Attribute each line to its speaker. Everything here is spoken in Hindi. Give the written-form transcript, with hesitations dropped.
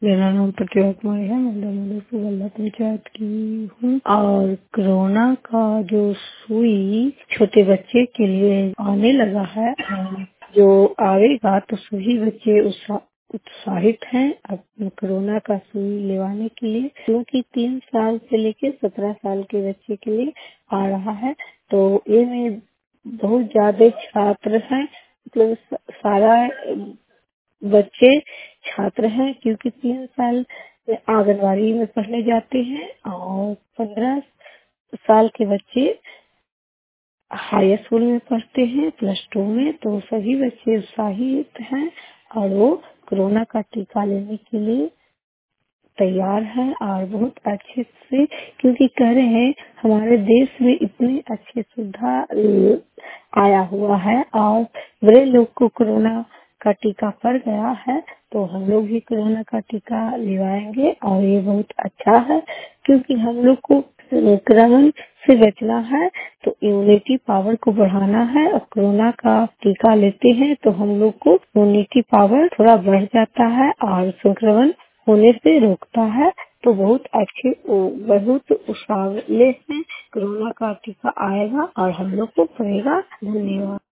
Speaker 1: मेरा नाम प्रतिभा कुमारी है। मैं दमोदरपुर गल्ला पंचायत की हूँ और कोरोना का जो सुई छोटे बच्चे के लिए आने लगा है, जो आएगा तो सभी बच्चे उत्साहित हैं अब कोरोना का सुई लेवाने के लिए, क्योंकि 3 साल से लेकर 17 साल के बच्चे के लिए आ रहा है। तो ये में बहुत ज्यादा छात्र हैं, मतलब सारा बच्चे छात्र हैं, क्योंकि 3 साल आंगनवाड़ी में पढ़ने जाते हैं और 15 साल के बच्चे हाई स्कूल में पढ़ते हैं, +2 में। तो सभी बच्चे उत्साहित हैं और वो कोरोना का टीका लेने के लिए तैयार है और बहुत अच्छे से, क्योंकि कह रहे हैं हमारे देश में इतनी अच्छी सुविधा आया हुआ है और बड़े लोग को कोरोना का टीका पड़ गया है, तो हम लोग भी कोरोना का टीका लेवाएंगे और ये बहुत अच्छा है, क्योंकि हम लोग को संक्रमण से बचना है, तो इम्यूनिटी पावर को बढ़ाना है। और कोरोना का टीका लेते हैं तो हम लोग को इम्यूनिटी पावर थोड़ा बढ़ जाता है और संक्रमण होने से रोकता है। तो बहुत अच्छे, बहुत उत्साह से कोरोना का टीका आएगा और हम लोग को पड़ेगा। धन्यवाद।